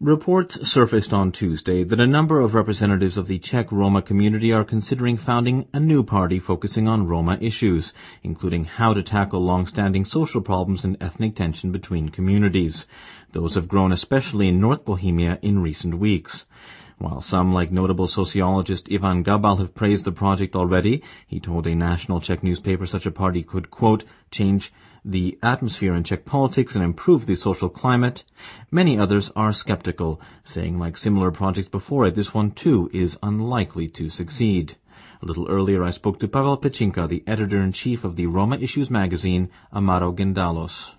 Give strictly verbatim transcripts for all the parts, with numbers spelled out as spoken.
Reports surfaced on Tuesday that a number of representatives of the Czech Roma community are considering founding a new party focusing on Roma issues, including how to tackle long-standing social problems and ethnic tension between communities. Those have grown especially in North Bohemia in recent weeks. While some, like notable sociologist Ivan Gabal, have praised the project already, he told a national Czech newspaper such a party could, quote, change the atmosphere in Czech politics and improve the social climate. Many others are skeptical, saying like similar projects before it, this one too is unlikely to succeed. A little earlier I spoke to Pavel Pečinka, the editor-in-chief of the Roma Issues magazine, Amaro Gendalos.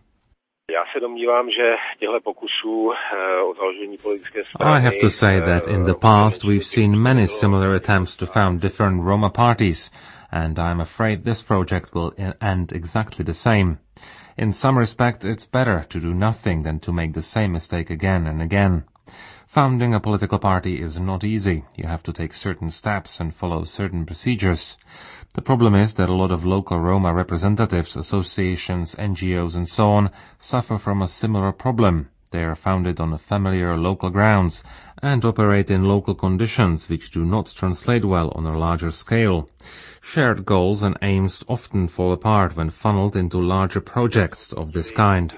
I have to say that in the past we've seen many similar attempts to found different Roma parties, and I'm afraid this project will end exactly the same. In some respects, it's better to do nothing than to make the same mistake again and again. Founding a political party is not easy. You have to take certain steps and follow certain procedures. The problem is that a lot of local Roma representatives, associations, N G Os and so on suffer from a similar problem. They are founded on familiar local grounds and operate in local conditions which do not translate well on a larger scale. Shared goals and aims often fall apart when funneled into larger projects of this kind.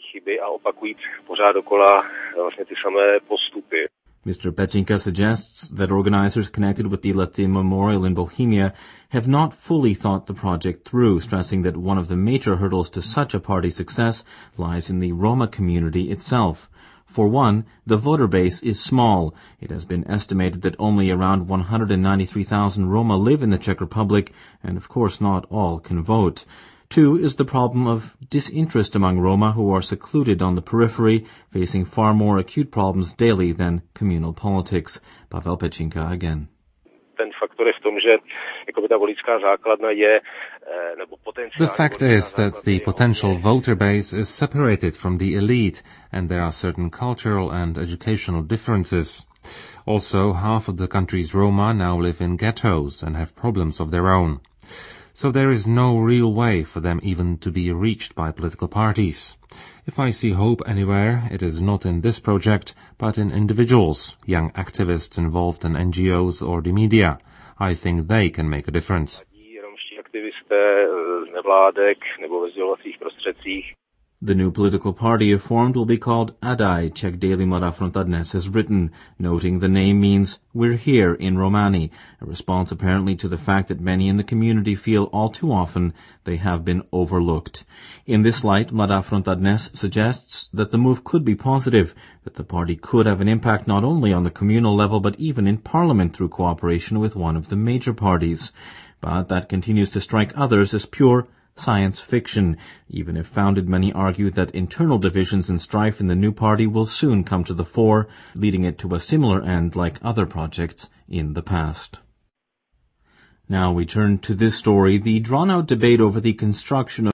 Mister Pečinka suggests that organizers connected with the Latin Memorial in Bohemia have not fully thought the project through, stressing that one of the major hurdles to such a party success lies in the Roma community itself. For one, the voter base is small. It has been estimated that only around one hundred ninety-three thousand Roma live in the Czech Republic, and of course not all can vote. Two is the problem of disinterest among Roma who are secluded on the periphery, facing far more acute problems daily than communal politics. Pavel Pečinka again. The fact is that the potential voter base is separated from the elite, and there are certain cultural and educational differences. Also, half of the country's Roma now live in ghettos and have problems of their own. So there is no real way for them even to be reached by political parties. If I see hope anywhere, it is not in this project, but in individuals, young activists involved in N G Os or the media. I think they can make a difference. The new political party if formed will be called A D A I, Czech daily Mladá Fronta Dnes has written, noting the name means "we're here" in Romani, a response apparently to the fact that many in the community feel all too often they have been overlooked. In this light, Mladá Fronta Dnes suggests that the move could be positive, that the party could have an impact not only on the communal level but even in parliament through cooperation with one of the major parties. But that continues to strike others as pure science fiction. Even if founded, many argue that internal divisions and strife in the new party will soon come to the fore, leading it to a similar end like other projects in the past. Now we turn to this story. The drawn-out debate over the construction of